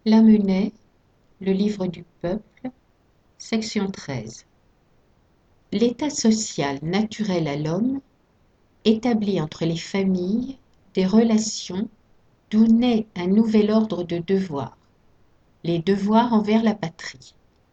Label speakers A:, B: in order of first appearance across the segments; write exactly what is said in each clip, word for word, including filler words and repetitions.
A: Lamennais, le livre du peuple, section treize. L'état social naturel à l'homme établit entre les familles des relations d'où naît un nouvel ordre de devoirs, les devoirs envers la patrie.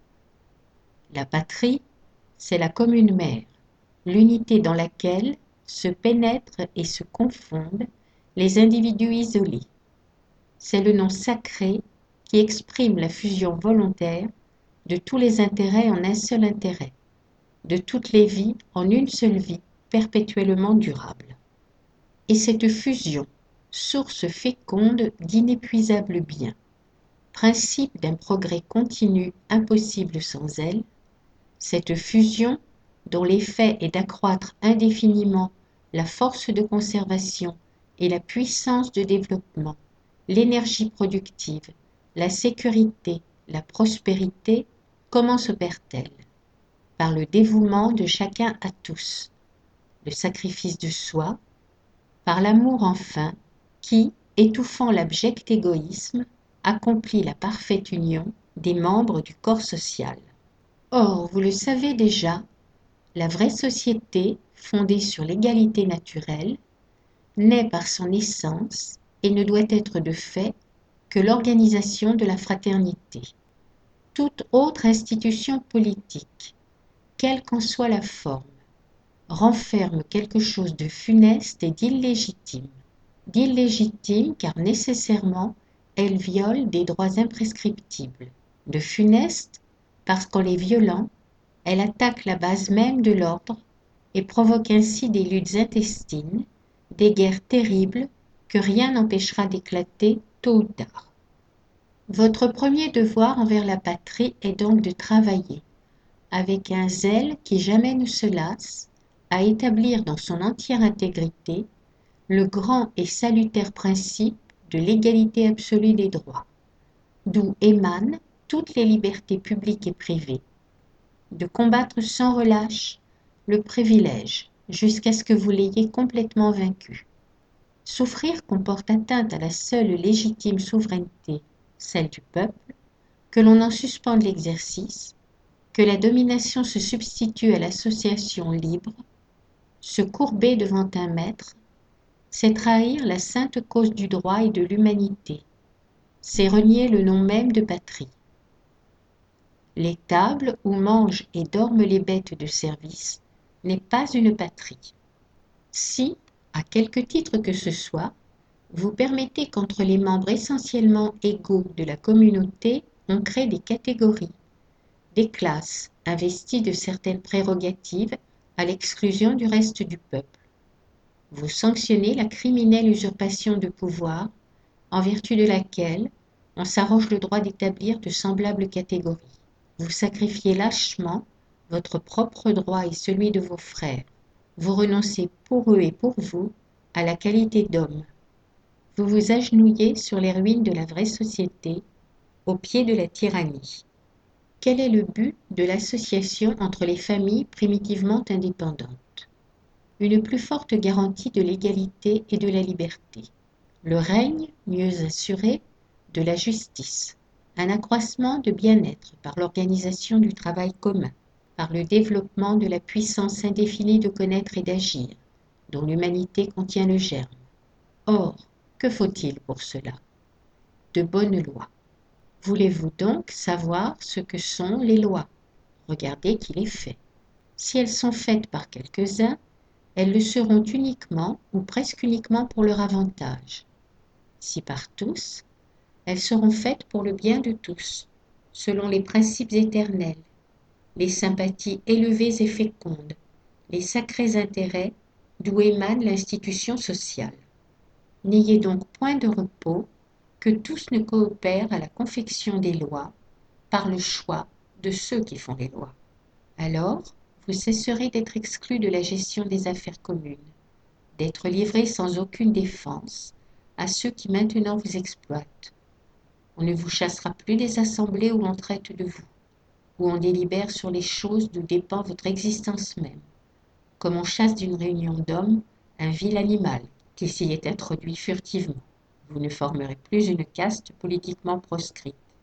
A: La patrie, c'est la commune mère, l'unité dans laquelle se pénètrent et se confondent les individus isolés. C'est le nom sacré qui exprime la fusion volontaire de tous les intérêts en un seul intérêt, de toutes les vies en une seule vie perpétuellement durable. Et cette fusion, source féconde d'inépuisables biens, principe d'un progrès continu impossible sans elle, cette fusion dont l'effet est d'accroître indéfiniment la force de conservation et la puissance de développement, l'énergie productive, la sécurité, la prospérité, comment s'opère-t-elle? Par le dévouement de chacun à tous, le sacrifice de soi, par l'amour enfin, qui, étouffant l'abject égoïsme, accomplit la parfaite union des membres du corps social. Or, vous le savez déjà, la vraie société, fondée sur l'égalité naturelle, naît par son essence et ne doit être de fait que l'organisation de la fraternité. Toute autre institution politique, quelle qu'en soit la forme, renferme quelque chose de funeste et d'illégitime. D'illégitime car nécessairement elle viole des droits imprescriptibles. De funeste parce qu'en les violant, elle attaque la base même de l'ordre et provoque ainsi des luttes intestines, des guerres terribles que rien n'empêchera d'éclater tôt ou tard. Votre premier devoir envers la patrie est donc de travailler, avec un zèle qui jamais ne se lasse, à établir dans son entière intégrité le grand et salutaire principe de l'égalité absolue des droits, d'où émanent toutes les libertés publiques et privées, de combattre sans relâche le privilège jusqu'à ce que vous l'ayez complètement vaincu. Souffrir comporte atteinte à la seule légitime souveraineté, celle du peuple, que l'on en suspende l'exercice, que la domination se substitue à l'association libre, se courber devant un maître, c'est trahir la sainte cause du droit et de l'humanité, c'est renier le nom même de patrie. L'étable où mangent et dorment les bêtes de service n'est pas une patrie. Si, à quelque titre que ce soit, vous permettez qu'entre les membres essentiellement égaux de la communauté, on crée des catégories, des classes investies de certaines prérogatives à l'exclusion du reste du peuple. Vous sanctionnez la criminelle usurpation de pouvoir en vertu de laquelle on s'arroge le droit d'établir de semblables catégories. Vous sacrifiez lâchement votre propre droit et celui de vos frères. Vous renoncez pour eux et pour vous à la qualité d'homme. Vous vous agenouillez sur les ruines de la vraie société, au pied de la tyrannie. Quel est le but de l'association entre les familles primitivement indépendantes? Une plus forte garantie de l'égalité et de la liberté. Le règne, mieux assuré, de la justice. Un accroissement de bien-être par l'organisation du travail commun, par le développement de la puissance indéfinie de connaître et d'agir, dont l'humanité contient le germe. Or, que faut-il pour cela? De bonnes lois. Voulez-vous donc savoir ce que sont les lois? Regardez qui les fait. Si elles sont faites par quelques-uns, elles le seront uniquement ou presque uniquement pour leur avantage. Si par tous, elles seront faites pour le bien de tous, selon les principes éternels, les sympathies élevées et fécondes, les sacrés intérêts d'où émane l'institution sociale. N'ayez donc point de repos que tous ne coopèrent à la confection des lois par le choix de ceux qui font les lois. Alors, vous cesserez d'être exclus de la gestion des affaires communes, d'être livrés sans aucune défense à ceux qui maintenant vous exploitent. On ne vous chassera plus des assemblées où on traite de vous, où on délibère sur les choses d'où dépend votre existence même, comme on chasse d'une réunion d'hommes un vil animal qui s'y est introduit furtivement. Vous ne formerez plus une caste politiquement proscrite.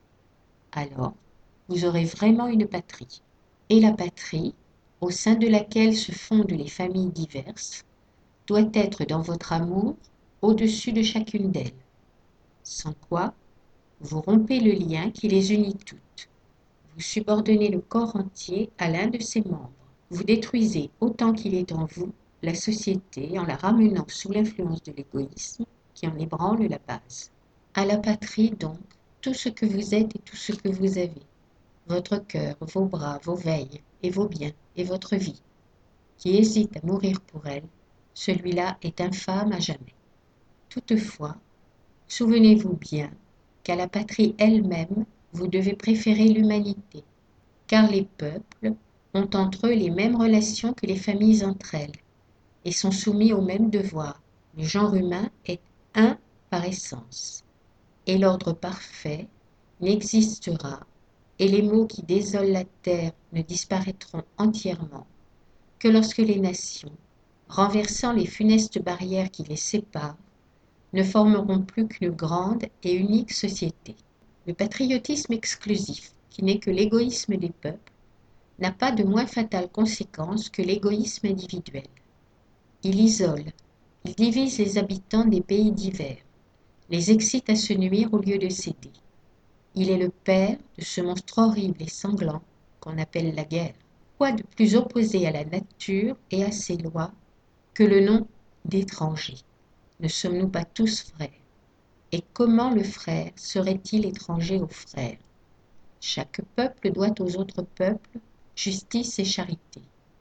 A: Alors, vous aurez vraiment une patrie. Et la patrie, au sein de laquelle se fondent les familles diverses, doit être dans votre amour au-dessus de chacune d'elles. Sans quoi, vous rompez le lien qui les unit toutes. Vous subordonnez le corps entier à l'un de ses membres. Vous détruisez autant qu'il est en vous la société en la ramenant sous l'influence de l'égoïsme qui en ébranle la base. À la patrie donc, tout ce que vous êtes et tout ce que vous avez, votre cœur, vos bras, vos veilles et vos biens et votre vie, qui hésite à mourir pour elle, celui-là est infâme à jamais. Toutefois, souvenez-vous bien qu'à la patrie elle-même, vous devez préférer l'humanité, car les peuples ont entre eux les mêmes relations que les familles entre elles, et sont soumis aux mêmes devoirs. Le genre humain est un par essence, et l'ordre parfait n'existera, et les maux qui désolent la terre ne disparaîtront entièrement que lorsque les nations, renversant les funestes barrières qui les séparent, ne formeront plus qu'une grande et unique société. Le patriotisme exclusif, qui n'est que l'égoïsme des peuples, n'a pas de moins fatales conséquences que l'égoïsme individuel. Il isole, il divise les habitants des pays divers, les excite à se nuire au lieu de s'aider. Il est le père de ce monstre horrible et sanglant qu'on appelle la guerre. Quoi de plus opposé à la nature et à ses lois que le nom d'étranger? Ne sommes-nous pas tous frères? Et comment le frère serait-il étranger au frère? Chaque peuple doit aux autres peuples justice et charité.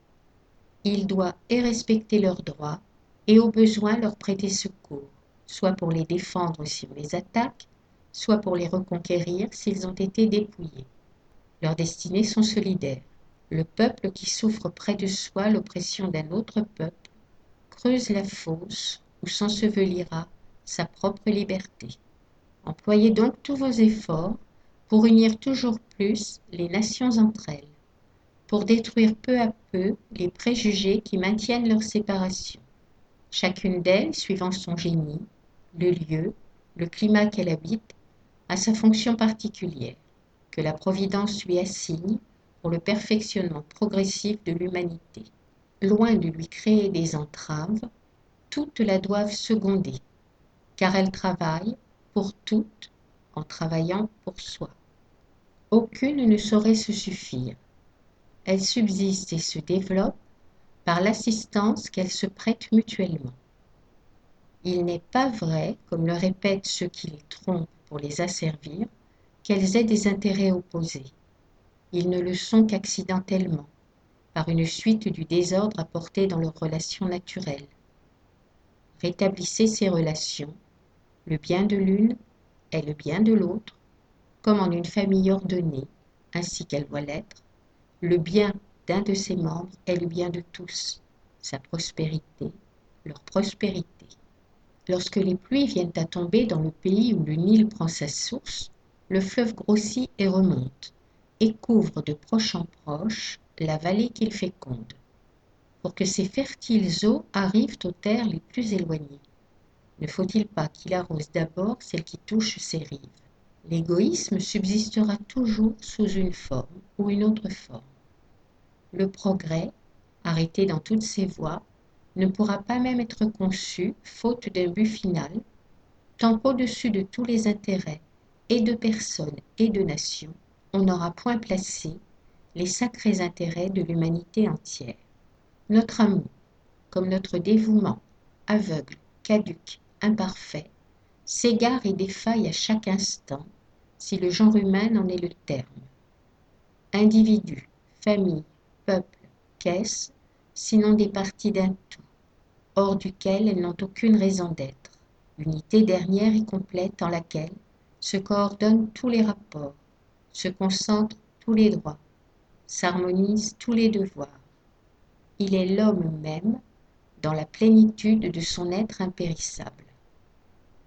A: Il doit et respecter leurs droits et au besoin leur prêter secours, soit pour les défendre si on les attaque, soit pour les reconquérir s'ils ont été dépouillés. Leurs destinées sont solidaires. Le peuple qui souffre près de soi l'oppression d'un autre peuple creuse la fosse où s'ensevelira sa propre liberté. Employez donc tous vos efforts pour unir toujours plus les nations entre elles, pour détruire peu à peu les préjugés qui maintiennent leur séparation. Chacune d'elles, suivant son génie, le lieu, le climat qu'elle habite, a sa fonction particulière, que la Providence lui assigne pour le perfectionnement progressif de l'humanité. Loin de lui créer des entraves, toutes la doivent seconder, car elle travaille pour toutes en travaillant pour soi. Aucune ne saurait se suffire. Elle subsiste et se développe par l'assistance qu'elles se prêtent mutuellement. Il n'est pas vrai, comme le répètent ceux qui les trompent pour les asservir, qu'elles aient des intérêts opposés. Ils ne le sont qu'accidentellement, par une suite du désordre apporté dans leurs relations naturelles. Rétablissez ces relations, le bien de l'une est le bien de l'autre, comme en une famille ordonnée, ainsi qu'elle doit l'être, le bien d'un de ses membres est le bien de tous, sa prospérité, leur prospérité. Lorsque les pluies viennent à tomber dans le pays où le Nil prend sa source, le fleuve grossit et remonte, et couvre de proche en proche la vallée qu'il féconde, pour que ces fertiles eaux arrivent aux terres les plus éloignées. Ne faut-il pas qu'il arrose d'abord celles qui touchent ses rives? L'égoïsme subsistera toujours sous une forme ou une autre forme. Le progrès, arrêté dans toutes ses voies, ne pourra pas même être conçu faute d'un but final, tant qu'au-dessus de tous les intérêts et de personnes et de nations, on n'aura point placé les sacrés intérêts de l'humanité entière. Notre amour, comme notre dévouement, aveugle, caduc, imparfait, s'égare et défaille à chaque instant si le genre humain en est le terme. Individus, familles, peuples, qu'est-ce, sinon des parties d'un tout, hors duquel elles n'ont aucune raison d'être, l'unité dernière et complète en laquelle se coordonnent tous les rapports, se concentrent tous les droits, s'harmonisent tous les devoirs. Il est l'homme même dans la plénitude de son être impérissable.